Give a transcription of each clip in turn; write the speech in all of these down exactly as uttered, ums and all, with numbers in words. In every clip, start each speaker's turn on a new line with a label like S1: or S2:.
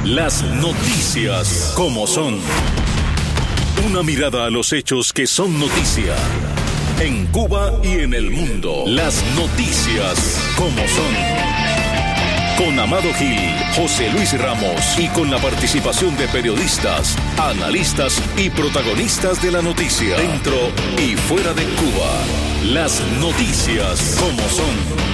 S1: Las noticias como son. Una mirada a los hechos que son noticia. En Cuba y en el mundo. Las noticias como son. Con Amado Gil, José Luis Ramos y con la participación de periodistas, analistas y protagonistas de la noticia. Dentro y fuera de Cuba. Las noticias como son.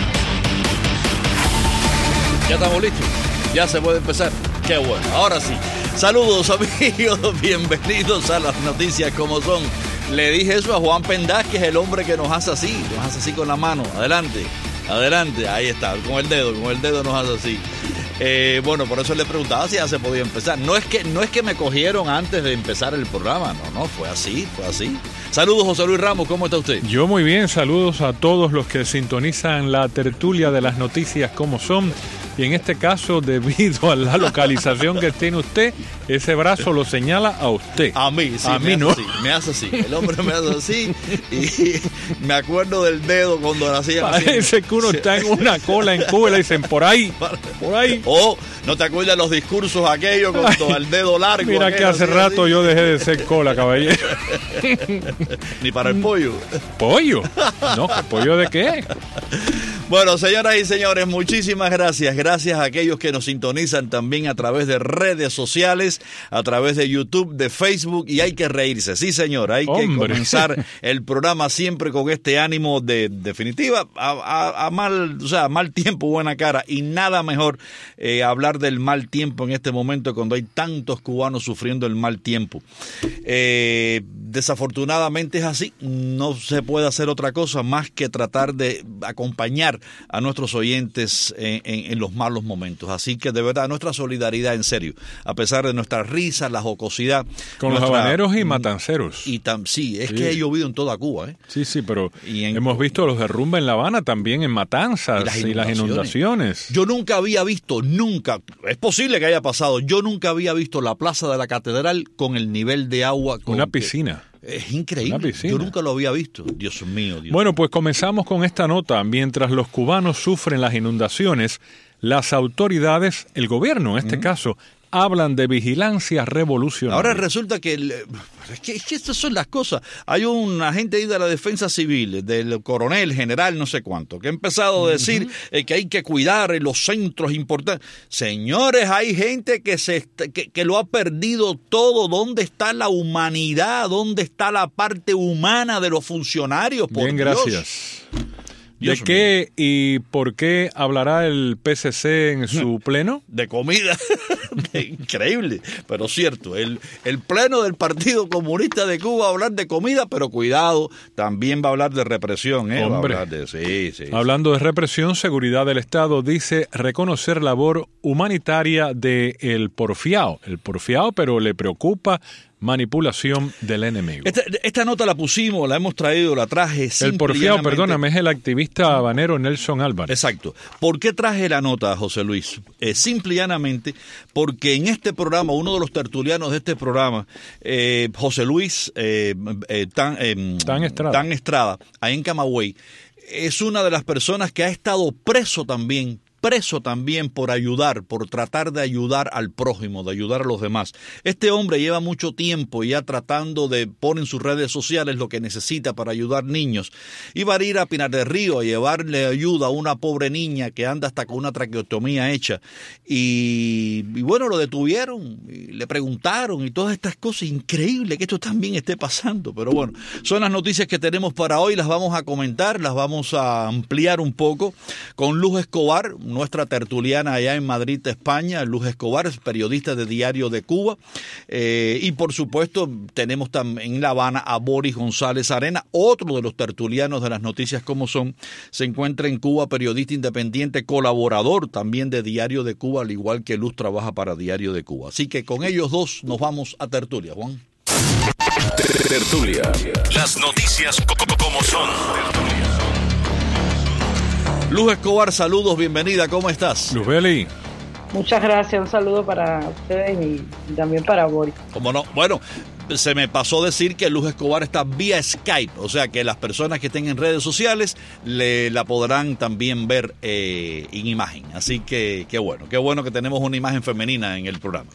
S2: Ya estamos listos. Ya se puede empezar. Qué bueno. Ahora sí. Saludos amigos. Bienvenidos a las noticias como son. Le dije eso a Juan Pendaz, que es el hombre que nos hace así. Nos hace así con la mano. Adelante. Adelante. Ahí está. Con el dedo. Con el dedo nos hace así. Eh, bueno, por eso le preguntaba si ya se podía empezar. No es que, no es que me cogieron antes de empezar el programa. No, no. Fue así. Fue así. Saludos, José Luis Ramos, ¿cómo está usted?
S3: Yo muy bien, saludos a todos los que sintonizan la tertulia de las noticias como son. Y en este caso, debido a la localización que tiene usted, ese brazo lo señala a usted.
S2: A mí, sí.
S3: A
S2: mí
S3: no.
S2: Así, me hace así. El hombre me hace así y me acuerdo del dedo cuando lo hacía así.
S3: Parece que uno está en una cola en Cuba y le dicen por ahí, por ahí.
S2: O no te acuerdas los discursos aquellos con todo el dedo largo.
S3: Mira
S2: aquel,
S3: que hace
S2: así,
S3: rato
S2: así.
S3: yo dejé de ser cola, caballero.
S2: Ni para el pollo.
S3: ¿Pollo? No, ¿pollo de qué?
S2: Bueno, señoras y señores, muchísimas gracias. Gracias a aquellos que nos sintonizan también a través de redes sociales, a través de YouTube, de Facebook, y hay que reírse. Sí, señor, hay
S3: Hombre.
S2: que comenzar el programa siempre con este ánimo de definitiva, a, a, a mal, o sea, mal tiempo, buena cara, y nada mejor eh, hablar del mal tiempo en este momento cuando hay tantos cubanos sufriendo el mal tiempo. Eh, desafortunadamente es así, no se puede hacer otra cosa más que tratar de acompañar a nuestros oyentes en, en, en los malos momentos. Así que de verdad, nuestra solidaridad en serio, a pesar de nuestras risas, la jocosidad.
S3: Con
S2: nuestra,
S3: los habaneros y matanceros.
S2: Y tam, sí, es
S3: sí.
S2: que ha llovido en toda Cuba. ¿eh?
S3: Sí, sí, pero
S2: y en,
S3: hemos visto los derrumbes en La Habana, también en Matanzas y las, y las inundaciones.
S2: Yo nunca había visto, nunca, es posible que haya pasado, yo nunca había visto la plaza de la catedral con el nivel de agua. Con
S3: Una piscina.
S2: Que, es increíble, yo nunca lo había visto, Dios mío. Dios
S3: bueno, pues comenzamos con esta nota. Mientras los cubanos sufren las inundaciones, las autoridades, el gobierno en este uh-huh. caso, hablan de vigilancia revolucionaria.
S2: Ahora resulta que, el, es que, es que estas son las cosas. Hay un agente ahí de la defensa civil, del coronel, general, no sé cuánto, que ha empezado a decir uh-huh. eh, que hay que cuidar los centros importantes. Señores, hay gente que, se, que, que lo ha perdido todo. ¿Dónde está la humanidad? ¿Dónde está la parte humana de los funcionarios? Por
S3: Bien,
S2: Dios.
S3: gracias. ¿De qué y por qué hablará el P C C en su pleno?
S2: De comida. Increíble, pero cierto. El, el pleno del Partido Comunista de Cuba va a hablar de comida, pero cuidado, también va a hablar de represión. ¿eh?
S3: Hombre,
S2: va a hablar de, sí, sí,
S3: hablando de represión, seguridad del Estado dice reconocer labor humanitaria del porfiao. El porfiao, pero le preocupa manipulación del enemigo.
S2: Esta, esta nota la pusimos, la hemos traído, la traje.
S3: El porfiao, perdóname, es el activista habanero Nelson Álvarez.
S2: Exacto. ¿Por qué traje la nota, José Luis? Eh, simple y llanamente porque en este programa, uno de los tertulianos de este programa, eh, José Luis eh, eh, Tan, eh,
S3: Tan Estrada,
S2: Tan Estrada, ahí en Camagüey, es una de las personas que ha estado preso también preso también por ayudar, por tratar de ayudar al prójimo, de ayudar a los demás. Este hombre lleva mucho tiempo ya tratando de poner en sus redes sociales lo que necesita para ayudar niños. Iba a ir a Pinar del Río a llevarle ayuda a una pobre niña que anda hasta con una traqueotomía hecha. Y, y bueno, lo detuvieron, y le preguntaron y todas estas cosas. Increíble que esto también esté pasando. Pero bueno, son las noticias que tenemos para hoy. Las vamos a comentar, las vamos a ampliar un poco con Luz Escobar, nuestra tertuliana allá en Madrid, España. Luz Escobar es periodista de Diario de Cuba. Eh, y por supuesto tenemos también en La Habana a Boris González Arena, otro de los tertulianos de las noticias como son. Se encuentra en Cuba, periodista independiente, colaborador también de Diario de Cuba, al igual que Luz trabaja para Diario de Cuba. Así que con ellos dos nos vamos a tertulia, Juan.
S1: Tertulia. Las noticias como son.
S2: Luz Escobar, saludos, bienvenida, ¿cómo estás?
S3: Luz Beli.
S4: Muchas gracias, un saludo para ustedes y también para Boris.
S2: ¿Cómo no? Bueno, se me pasó decir que Luz Escobar está vía Skype, o sea que las personas que estén en redes sociales le, la podrán también ver eh, en imagen. Así que qué bueno, qué bueno que tenemos una imagen femenina en el programa.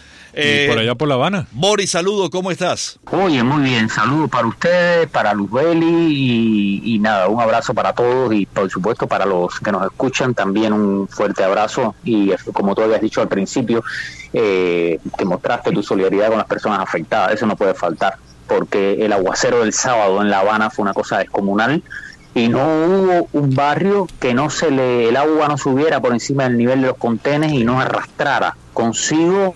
S3: Eh, por allá por La Habana.
S2: Boris, saludos, ¿cómo estás?
S4: Oye, muy bien, saludos para ustedes, para Luzbeli y, y nada, un abrazo para todos y por supuesto para los que nos escuchan también un fuerte abrazo y como tú habías dicho al principio, eh, que mostraste tu solidaridad con las personas afectadas, eso no puede faltar, porque el aguacero del sábado en La Habana fue una cosa descomunal y no hubo un barrio que no se le, el agua no subiera por encima del nivel de los contenes y no arrastrara consigo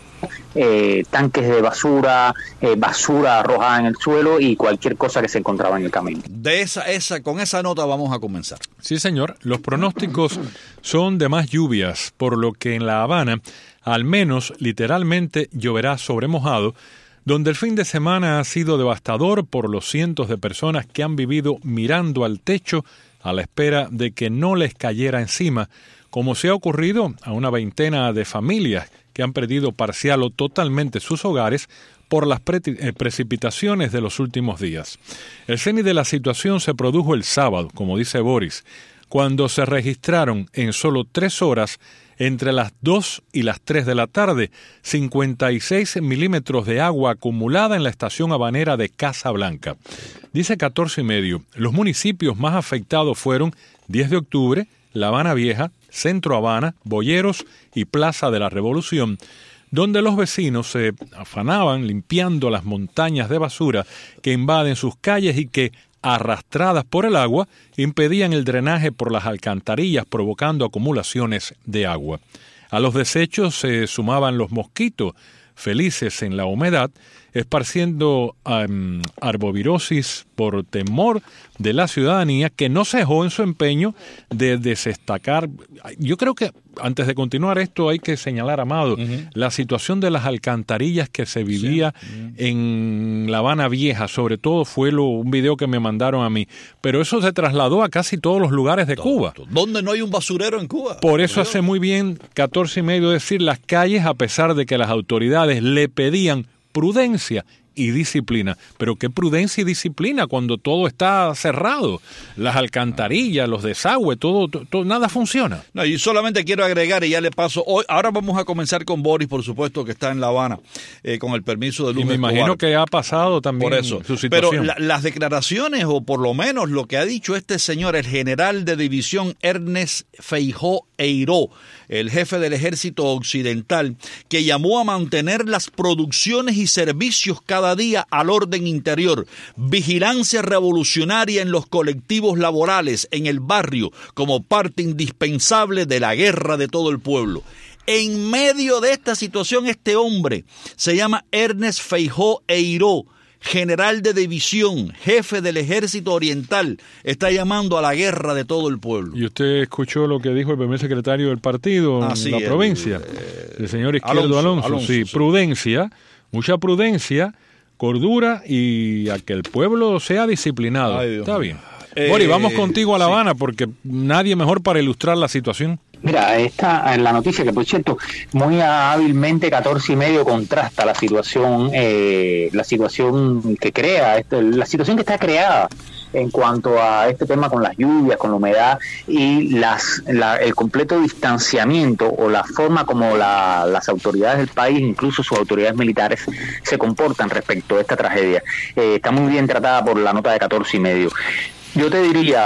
S4: Eh, tanques de basura, eh, basura arrojada en el suelo y cualquier cosa que se encontraba en el camino.
S2: De esa, esa, con esa nota vamos a comenzar.
S3: Sí, señor. Los pronósticos son de más lluvias, por lo que en La Habana, al menos literalmente lloverá sobre mojado, donde el fin de semana ha sido devastador por los cientos de personas que han vivido mirando al techo a la espera de que no les cayera encima, como se ha ocurrido a una veintena de familias que han perdido parcial o totalmente sus hogares por las pre- eh, precipitaciones de los últimos días. El cenit de la situación se produjo el sábado, como dice Boris, cuando se registraron en solo tres horas, entre las dos y las tres de la tarde, cincuenta y seis milímetros de agua acumulada en la estación habanera de Casablanca. Dice catorce y medio. Los municipios más afectados fueron diez de octubre, La Habana Vieja, Centro Habana, Boyeros y Plaza de la Revolución, donde los vecinos se afanaban limpiando las montañas de basura que invaden sus calles y que, arrastradas por el agua, impedían el drenaje por las alcantarillas, provocando acumulaciones de agua. A los desechos se sumaban los mosquitos, felices en la humedad, esparciendo um, arbovirosis por temor de la ciudadanía que no cejó en su empeño de desestacar. Yo creo que antes de continuar esto hay que señalar, Amado, uh-huh. la situación de las alcantarillas que se vivía sí. uh-huh. en La Habana Vieja, sobre todo fue lo, un video que me mandaron a mí, pero eso se trasladó a casi todos los lugares de todo, Cuba.
S2: ¿Dónde no hay un basurero en Cuba?
S3: Por eso hace muy bien catorce y medio decir las calles, a pesar de que las autoridades le pedían prudencia y disciplina. Pero qué prudencia y disciplina cuando todo está cerrado. Las alcantarillas, los desagües, todo, todo nada funciona.
S2: No, y solamente quiero agregar, y ya le paso, hoy, ahora vamos a comenzar con Boris, por supuesto, que está en La Habana, eh, con el permiso de Luz
S3: Y me
S2: Escobar.
S3: imagino que ha pasado también
S2: por eso.
S3: su situación.
S2: Pero la, las declaraciones, o por lo menos lo que ha dicho este señor, el general de división Ernest Feijó Eiró, el jefe del ejército occidental, que llamó a mantener las producciones y servicios cada día al orden interior, vigilancia revolucionaria en los colectivos laborales, en el barrio, como parte indispensable de la guerra de todo el pueblo. En medio de esta situación, este hombre se llama Ernest Feijó Eiró, general de división, jefe del ejército oriental, está llamando a la guerra de todo el pueblo.
S3: ¿Y usted escuchó lo que dijo el primer secretario del partido
S2: ah,
S3: en
S2: sí,
S3: la
S2: el,
S3: provincia?
S2: Eh,
S3: el señor Izquierdo Alonso.
S2: Alonso,
S3: Alonso
S2: sí,
S3: sí, prudencia, mucha prudencia, cordura y a que el pueblo sea disciplinado.
S2: Ay,
S3: Está bien.
S2: Eh,
S3: Bori, vamos contigo a La
S2: sí.
S3: Habana porque nadie mejor para ilustrar la situación.
S4: Mira, esta en la noticia que por cierto muy hábilmente catorce y medio contrasta la situación, eh, la situación que crea, este, la situación que está creada en cuanto a este tema con las lluvias, con la humedad y las la, el completo distanciamiento o la forma como la, las autoridades del país, incluso sus autoridades militares, se comportan respecto a esta tragedia. Eh, está muy bien tratada por la nota de catorce y medio. Yo te diría,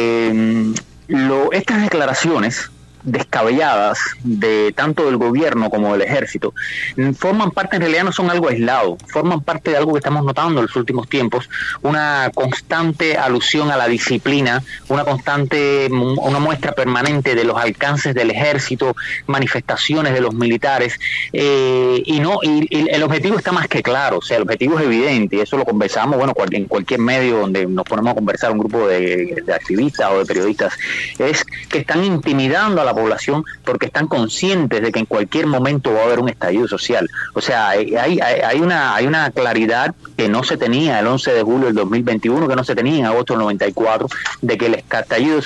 S4: eh, lo, estas declaraciones descabelladas de tanto del gobierno como del ejército forman parte, en realidad no son algo aislado, forman parte de algo que estamos notando en los últimos tiempos, una constante alusión a la disciplina, una constante, una muestra permanente de los alcances del ejército, manifestaciones de los militares, eh, y no y, y el objetivo está más que claro, o sea, el objetivo es evidente, y eso lo conversamos, bueno, en cualquier medio donde nos ponemos a conversar un grupo de, de activistas o de periodistas, es que están intimidando a la población porque están conscientes de que en cualquier momento va a haber un estallido social. O sea, hay, hay, hay, una, hay una claridad que no se tenía el once de julio del dos mil veintiuno, que no se tenía en agosto del noventa y cuatro, de que el estallido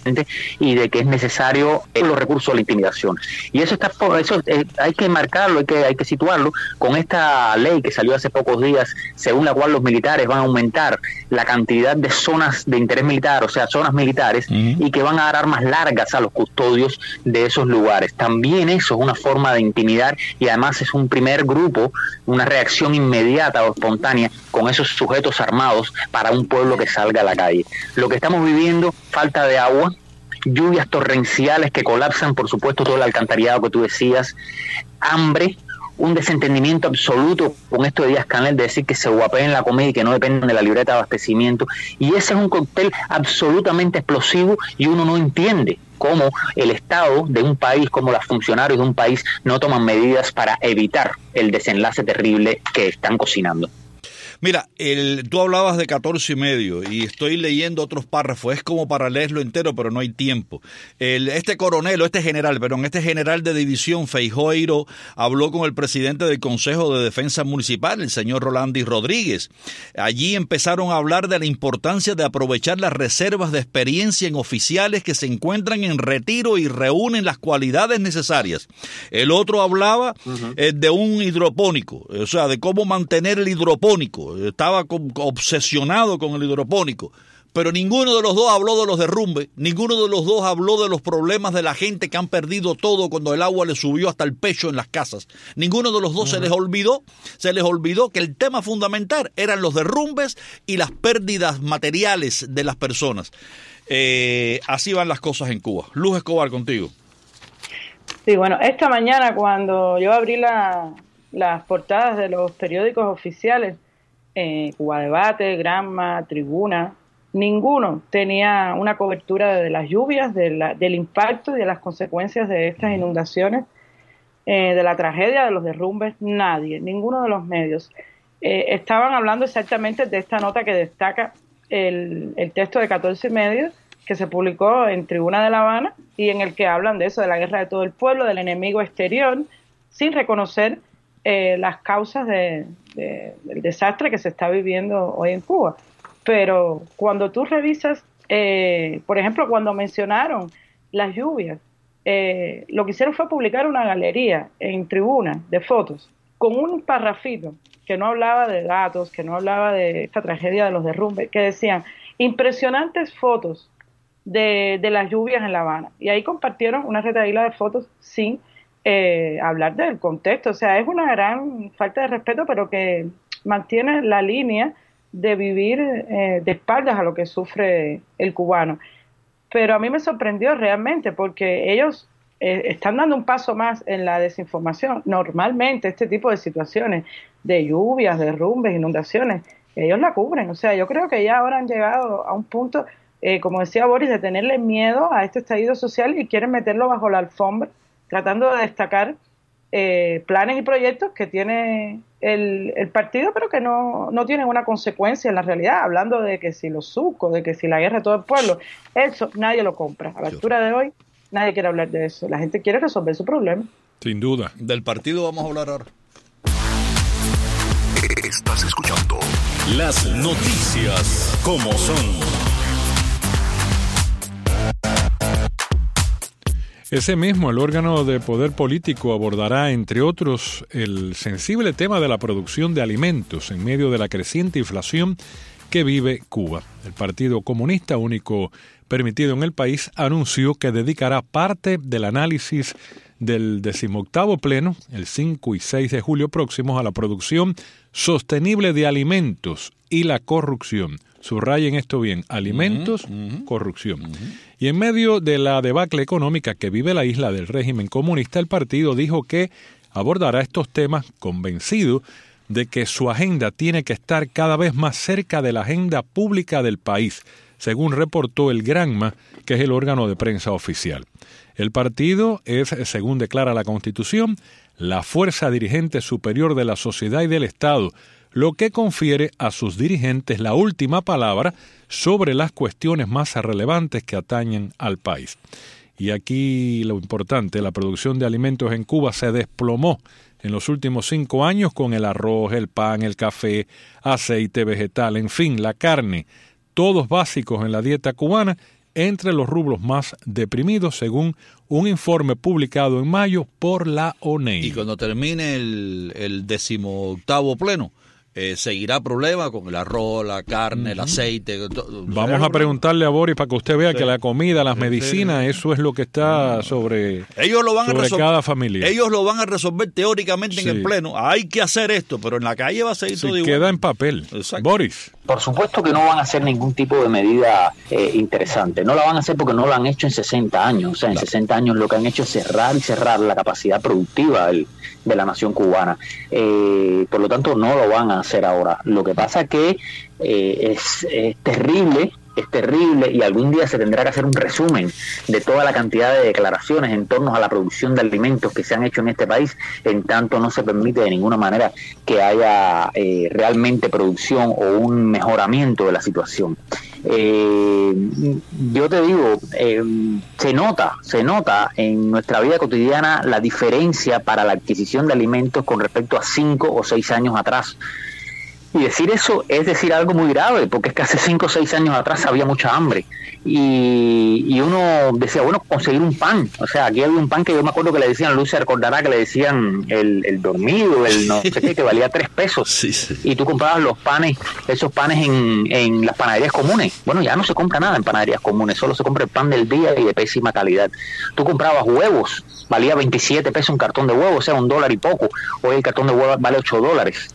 S4: y de que es necesario los recursos de la intimidación. Y eso está eso eh, hay que marcarlo, hay que hay que situarlo con esta ley que salió hace pocos días, según la cual los militares van a aumentar la cantidad de zonas de interés militar, o sea, zonas militares, uh-huh. y que van a dar armas largas a los custodios de esos lugares. También eso es una forma de intimidar y además es un primer grupo, una reacción inmediata o espontánea con esos sujetos armados para un pueblo que salga a la calle. Lo que estamos viviendo, falta de agua, lluvias torrenciales que colapsan, por supuesto, todo el alcantarillado que tú decías, hambre, un desentendimiento absoluto con esto de Díaz-Canel de decir que se guapeen la comida y que no dependen de la libreta de abastecimiento, y ese es un cóctel absolutamente explosivo y uno no entiende cómo el Estado de un país, como los funcionarios de un país no toman medidas para evitar el desenlace terrible que están cocinando.
S2: Mira, el, tú hablabas de catorce y medio y estoy leyendo otros párrafos, es como para leerlo entero, pero no hay tiempo. El, este coronel, o este general, perdón, este general de división, Feijóo, habló con el presidente del Consejo de Defensa Municipal, el señor Rolandi Rodríguez. Allí empezaron a hablar de la importancia de aprovechar las reservas de experiencia en oficiales que se encuentran en retiro y reúnen las cualidades necesarias. El otro hablaba uh-huh. eh, de un hidropónico, o sea, de cómo mantener el hidropónico. Estaba obsesionado con el hidropónico, pero ninguno de los dos habló de los derrumbes, ninguno de los dos habló de los problemas de la gente que han perdido todo cuando el agua les subió hasta el pecho en las casas. Ninguno de los dos uh-huh. se les olvidó, se les olvidó que el tema fundamental eran los derrumbes y las pérdidas materiales de las personas. Eh, así van las cosas en Cuba. Luz Escobar, contigo.
S5: Sí, bueno, esta mañana cuando yo abrí la, las portadas de los periódicos oficiales, Eh, Cuba Debate, Granma, Tribuna, ninguno tenía una cobertura de las lluvias, de la, del impacto y de las consecuencias de estas inundaciones, eh, de la tragedia, de los derrumbes, nadie, ninguno de los medios. Eh, estaban hablando exactamente de esta nota que destaca el, el texto de catorce y medio que se publicó en Tribuna de La Habana y en el que hablan de eso, de la guerra de todo el pueblo, del enemigo exterior, sin reconocer Eh, las causas de, de, del desastre que se está viviendo hoy en Cuba. Pero cuando tú revisas, eh, por ejemplo, cuando mencionaron las lluvias, eh, lo que hicieron fue publicar una galería en Tribuna de fotos con un parrafito que no hablaba de datos, que no hablaba de esta tragedia de los derrumbes, que decían impresionantes fotos de, de las lluvias en La Habana. Y ahí compartieron una retahíla de fotos sin Eh, hablar del contexto. O sea, es una gran falta de respeto, pero que mantiene la línea de vivir eh, de espaldas a lo que sufre el cubano. Pero a mí me sorprendió realmente porque ellos eh, están dando un paso más en la desinformación. Normalmente este tipo de situaciones de lluvias, derrumbes, inundaciones, ellos la cubren. O sea, yo creo que ya ahora han llegado a un punto, eh, como decía Boris, de tenerle miedo a este estallido social y quieren meterlo bajo la alfombra, tratando de destacar eh, planes y proyectos que tiene el, el partido, pero que no, no tienen una consecuencia en la realidad, hablando de que si los sucos, de que si la guerra de todo el pueblo, eso nadie lo compra. A la altura de hoy, nadie quiere hablar de eso. La gente quiere resolver su problema.
S3: Sin duda.
S2: Del partido vamos a hablar ahora.
S1: Estás escuchando las noticias como son.
S3: Ese mismo, el órgano de poder político abordará, entre otros, el sensible tema de la producción de alimentos en medio de la creciente inflación que vive Cuba. El Partido Comunista, único permitido en el país, anunció que dedicará parte del análisis del decimoctavo pleno, el cinco y seis de julio próximos, a la producción sostenible de alimentos y la corrupción. Subrayen esto bien, alimentos, uh-huh, uh-huh, corrupción. Uh-huh. Y en medio de la debacle económica que vive la isla del régimen comunista, el partido dijo que abordará estos temas convencido de que su agenda tiene que estar cada vez más cerca de la agenda pública del país, según reportó el Granma, que es el órgano de prensa oficial. El partido es, según declara la Constitución, la fuerza dirigente superior de la sociedad y del Estado, lo que confiere a sus dirigentes la última palabra sobre las cuestiones más relevantes que atañen al país. Y aquí lo importante, la producción de alimentos en Cuba se desplomó en los últimos cinco años con el arroz, el pan, el café, aceite vegetal, en fin, la carne, todos básicos en la dieta cubana, entre los rubros más deprimidos, según un informe publicado en mayo por la O N E I.
S2: Y cuando termine el, el decimoctavo pleno, eh, seguirá problema con el arroz, la carne, uh-huh. el aceite. To,
S3: Vamos a preguntarle a Boris para que usted vea sí. que la comida, las sí, medicinas, sí. eso es lo que está sobre,
S2: ellos lo van
S3: sobre
S2: a resol-
S3: cada familia.
S2: Ellos lo van a resolver teóricamente sí. en el pleno. Hay que hacer esto, pero en la calle va a seguir
S3: sí,
S2: todo igual.
S3: Queda en papel. Exacto. Boris.
S4: Por supuesto que no van a hacer ningún tipo de medida eh, interesante. No la van a hacer porque no lo han hecho en sesenta años. O sea, en claro. sesenta años lo que han hecho es cerrar y cerrar la capacidad productiva del, de la nación cubana. Eh, por lo tanto, no lo van a hacer ahora. Lo que pasa que eh, es, es terrible, es terrible y algún día se tendrá que hacer un resumen de toda la cantidad de declaraciones en torno a la producción de alimentos que se han hecho en este país, en tanto no se permite de ninguna manera que haya eh, realmente producción o un mejoramiento de la situación. Eh, yo te digo, eh, se nota, se nota en nuestra vida cotidiana la diferencia para la adquisición de alimentos con respecto a cinco o seis años atrás. Y decir eso es decir algo muy grave, porque es que hace cinco o seis años atrás había mucha hambre. Y, y uno decía, bueno, conseguir un pan. O sea, aquí había un pan que yo me acuerdo que le decían, Luz se recordará que le decían el, el dormido, el no sé qué, que valía tres pesos. Sí, sí. Y tú comprabas los panes, esos panes en, en las panaderías comunes. Bueno, ya no se compra nada en panaderías comunes, solo se compra el pan del día y de pésima calidad. Tú comprabas huevos, valía veintisiete pesos un cartón de huevos, o sea, un dólar y poco. Hoy el cartón de huevos vale ocho dólares.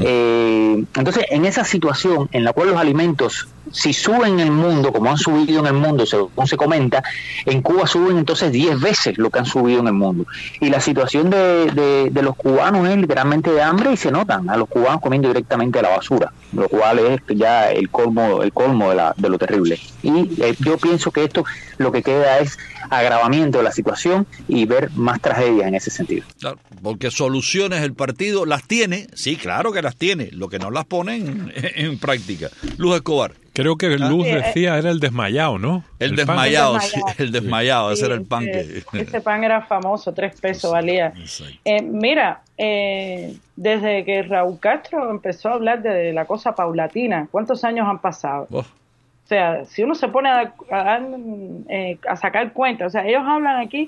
S4: Eh, entonces, en esa situación en la cual los alimentos, si suben en el mundo, como han subido en el mundo, según se comenta, en Cuba suben entonces diez veces lo que han subido en el mundo. Y la situación de, de, de los cubanos es literalmente de hambre y se notan a los cubanos comiendo directamente a la basura, lo cual es ya el colmo, el colmo de, la, de lo terrible. Y eh, yo pienso que esto lo que queda es agravamiento de la situación y ver más tragedias en ese sentido.
S2: Claro, porque soluciones el partido las tiene, sí, claro que las tiene, lo que no las ponen en, en práctica. Luz Escobar.
S3: Creo que Luz decía era el desmayado, ¿no?
S2: El, el desmayado, sí, el desmayado, ese sí, era el pan que...
S5: Ese pan era famoso, tres pesos valía. Eh, mira, eh, desde que Raúl Castro empezó a hablar de la cosa paulatina, ¿cuántos años han pasado? Oh. O sea, si uno se pone a, a, eh, a sacar cuenta, o sea, ellos hablan aquí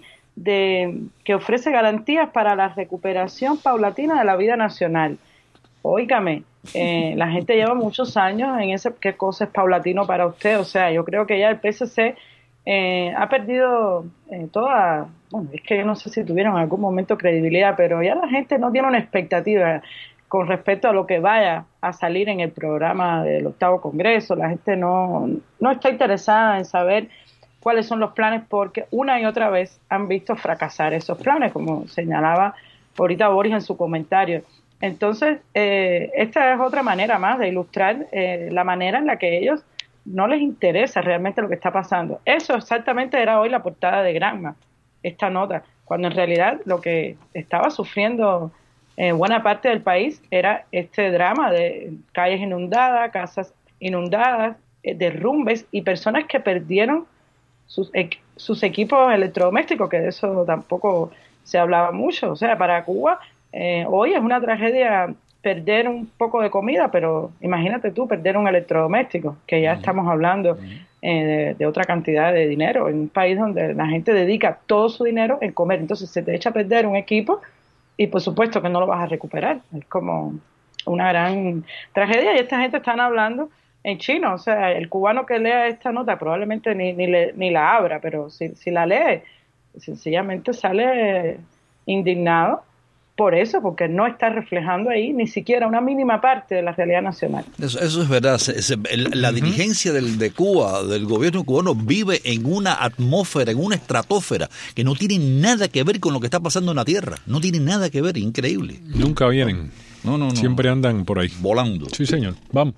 S5: de que ofrece garantías para la recuperación paulatina de la vida nacional. Óigame, eh, la gente lleva muchos años en ese, ¿qué cosa es paulatino para usted? O sea, yo creo que ya el P S C eh, ha perdido eh, toda, bueno, es que yo no sé si tuvieron en algún momento credibilidad, pero ya la gente no tiene una expectativa con respecto a lo que vaya a salir en el programa del octavo Congreso. La gente no, no está interesada en saber cuáles son los planes, porque una y otra vez han visto fracasar esos planes, como señalaba ahorita Boris en su comentario. Entonces, eh, esta es otra manera más de ilustrar eh, la manera en la que ellos no les interesa realmente lo que está pasando. Eso exactamente era hoy la portada de Granma, esta nota, cuando en realidad lo que estaba sufriendo eh, buena parte del país era este drama de calles inundadas, casas inundadas, eh, derrumbes y personas que perdieron sus, eh, sus equipos electrodomésticos, que de eso tampoco se hablaba mucho. O sea, para Cuba eh, hoy es una tragedia perder un poco de comida, pero imagínate tú perder un electrodoméstico, que ya uh-huh. estamos hablando uh-huh. eh, de, de otra cantidad de dinero, en un país donde la gente dedica todo su dinero en comer. Entonces se te echa a perder un equipo y por supuesto que no lo vas a recuperar. Es como una gran tragedia y esta gente están hablando en chino. O sea, el cubano que lea esta nota probablemente ni, ni, le, ni la abra, pero si, si la lee, sencillamente sale indignado por eso, porque no está reflejando ahí ni siquiera una mínima parte de la realidad nacional. Eso,
S2: eso es verdad. Se, se, la uh-huh. dirigencia del, de Cuba, del gobierno cubano, vive en una atmósfera, en una estratosfera, que no tiene nada que ver con lo que está pasando en la Tierra. No tiene nada que ver, increíble.
S3: Nunca vienen. No, no, no. Siempre andan por ahí.
S2: Volando.
S3: Sí, señor. Vamos.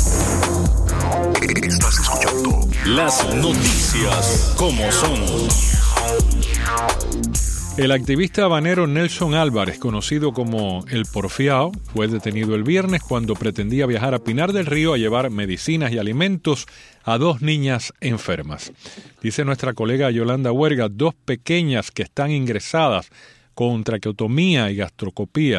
S1: Estás escuchando las noticias como son.
S3: El activista habanero Nelson Álvarez, conocido como El Porfiao, fue detenido el viernes cuando pretendía viajar a Pinar del Río a llevar medicinas y alimentos a dos niñas enfermas. Dice nuestra colega Yolanda Huerga, dos pequeñas que están ingresadas con traqueotomía y gastroscopía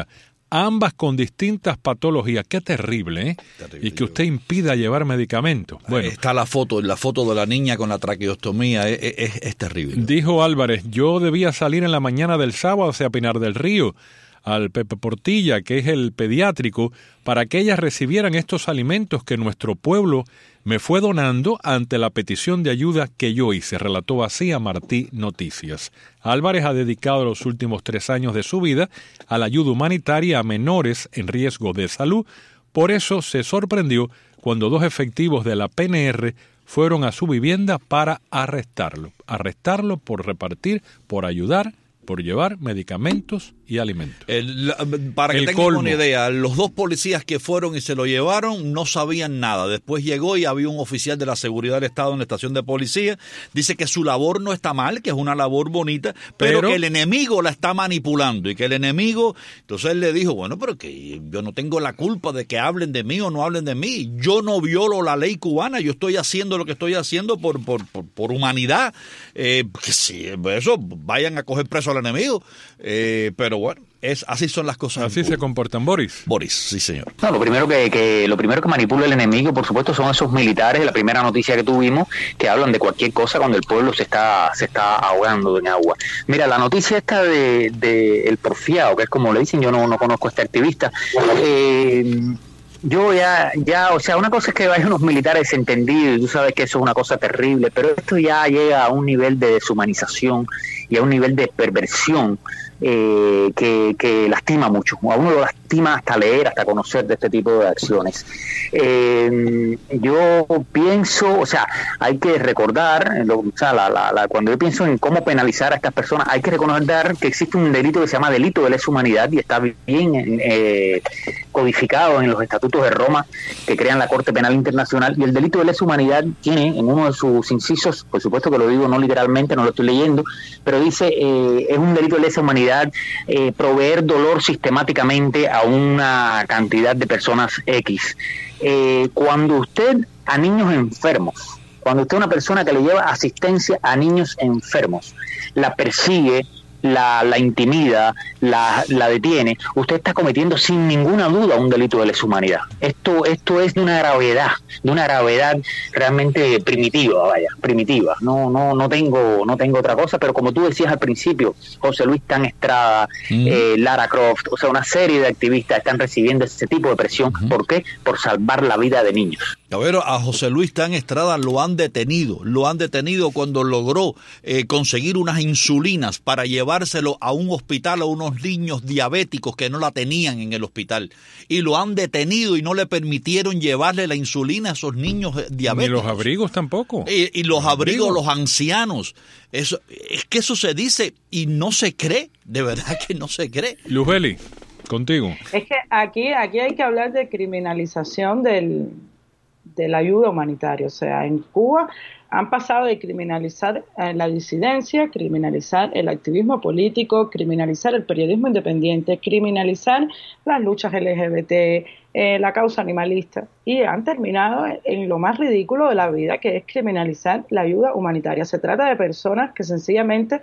S3: ambas con distintas patologías. Qué terrible, ¿eh?
S2: Terrible,
S3: y que usted impida llevar medicamentos. Bueno,
S2: está la foto, la foto de la niña con la traqueostomía, es, es, es terrible.
S3: Dijo Álvarez, yo debía salir en la mañana del sábado hacia Pinar del Río, al Pepe Portilla, que es el pediátrico, para que ellas recibieran estos alimentos que nuestro pueblo me fue donando ante la petición de ayuda que yo hice, relató así a Martí Noticias. Álvarez ha dedicado los últimos tres años de su vida a la ayuda humanitaria a menores en riesgo de salud. Por eso se sorprendió cuando dos efectivos de la P N R fueron a su vivienda para arrestarlo. Arrestarlo por repartir, por ayudar, por llevar medicamentos y alimentos.
S2: El, la, para que
S3: El
S2: tengan
S3: colmo.
S2: una idea, los dos policías que fueron y se lo llevaron no sabían nada. Después llegó y había un oficial de la seguridad del Estado en la estación de policía. Dice que su labor no está mal, que es una labor bonita, pero,
S3: Pero-
S2: que el enemigo la está manipulando y que el enemigo... Entonces él le dijo, bueno, pero que yo no tengo la culpa de que hablen de mí o no hablen de mí. Yo no violo la ley cubana, yo estoy haciendo lo que estoy haciendo por, por, por, por humanidad. Eh, que si eso, vayan a coger preso al enemigo. Eh, pero bueno, es, así son las cosas.
S3: Así se comportan, Boris.
S2: Boris, sí señor.
S4: No, lo primero que, que lo primero que manipula el enemigo, por supuesto, son esos militares de la primera noticia que tuvimos, que hablan de cualquier cosa cuando el pueblo se está se está ahogando en agua. Mira, la noticia esta de, de el porfiado, que es como le dicen, yo no, no conozco a este activista. Eh, Yo ya, ya, o sea, una cosa es que hay unos militares entendidos y tú sabes que eso es una cosa terrible, pero esto ya llega a un nivel de deshumanización y a un nivel de perversión eh, que, que lastima mucho. A uno lo lastima hasta leer, hasta conocer de este tipo de acciones. Eh, yo pienso, o sea, hay que recordar, lo, o sea, la, la, la, cuando yo pienso en cómo penalizar a estas personas, hay que recordar que existe un delito que se llama delito de lesa humanidad y está bien eh, codificado en los estatutos de Roma que crean la Corte Penal Internacional, y el delito de lesa humanidad tiene en uno de sus incisos, por supuesto que lo digo no literalmente, no lo estoy leyendo, pero dice, eh, es un delito de lesa humanidad eh, proveer dolor sistemáticamente a una cantidad de personas X. Eh, cuando usted a niños enfermos, cuando usted es una persona que le lleva asistencia a niños enfermos, la persigue, la, la intimida, la, la detiene, usted está cometiendo sin ninguna duda un delito de lesa humanidad. Esto, esto es de una gravedad, de una gravedad realmente primitiva, vaya, primitiva. No, no, no tengo, no tengo otra cosa, pero como tú decías al principio, José Luis Tan Estrada, mm. eh, Lara Croft, o sea, una serie de activistas están recibiendo ese tipo de presión. Uh-huh. ¿Por qué? Por salvar la vida de niños.
S2: A ver, a José Luis Tan Estrada lo han detenido, lo han detenido cuando logró eh, conseguir unas insulinas para llevárselo a un hospital a unos niños diabéticos que no la tenían en el hospital, y lo han detenido y no le permitieron llevarle la insulina a esos niños diabéticos.
S3: Ni los abrigos tampoco.
S2: Y, y los abrigos, los ancianos. Eso, es que eso se dice y no se cree, de verdad que no se cree.
S3: Luzbeli, contigo.
S5: Es que aquí, aquí hay que hablar de criminalización del, de la ayuda humanitaria. O sea, en Cuba han pasado de criminalizar la disidencia, criminalizar el activismo político, criminalizar el periodismo independiente, criminalizar las luchas L G B T, eh, la causa animalista, y han terminado en lo más ridículo de la vida, que es criminalizar la ayuda humanitaria. Se trata de personas que sencillamente,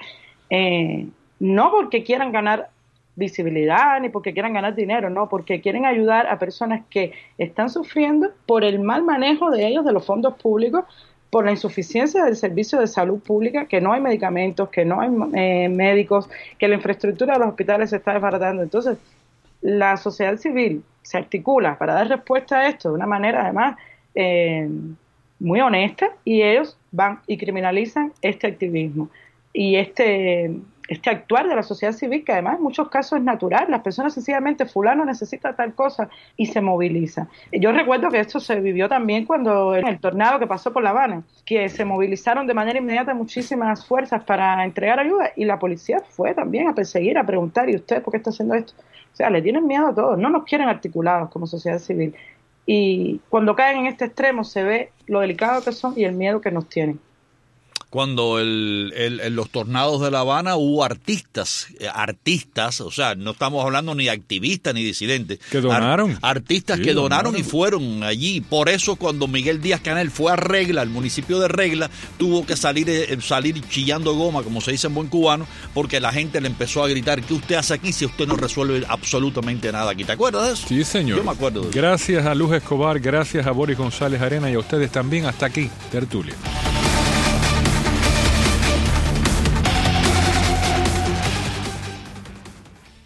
S5: eh, no porque quieran ganar visibilidad ni porque quieran ganar dinero, no, porque quieren ayudar a personas que están sufriendo por el mal manejo de ellos de los fondos públicos, por la insuficiencia del servicio de salud pública, que no hay medicamentos, que no hay eh, médicos, que la infraestructura de los hospitales se está desbaratando. Entonces, la sociedad civil se articula para dar respuesta a esto de una manera, además, eh, muy honesta, y ellos van y criminalizan este activismo y este este actuar de la sociedad civil, que además en muchos casos es natural. Las personas sencillamente, fulano necesita tal cosa, y se moviliza. Yo recuerdo que esto se vivió también cuando el, el tornado que pasó por La Habana, que se movilizaron de manera inmediata muchísimas fuerzas para entregar ayuda, y la policía fue también a perseguir, a preguntar, ¿y usted por qué está haciendo esto? O sea, le tienen miedo a todos, no nos quieren articulados como sociedad civil. Y cuando caen en este extremo se ve lo delicado que son y el miedo que nos tienen.
S2: cuando el, el, en los tornados de La Habana hubo artistas, eh, artistas, o sea, no estamos hablando ni de activistas ni disidentes.
S3: Que donaron.
S2: Ar, artistas
S3: sí,
S2: que donaron, donaron y fueron allí. Por eso cuando Miguel Díaz-Canel fue a Regla, el municipio de Regla, tuvo que salir, eh, salir chillando goma, como se dice en buen cubano, porque la gente le empezó a gritar, ¿qué usted hace aquí si usted no resuelve absolutamente nada aquí? ¿Te acuerdas de eso?
S3: Sí, señor.
S2: Yo me acuerdo de eso.
S3: Gracias a Luz Escobar, gracias a Boris González Arena y a ustedes también. Hasta aquí, Tertulia.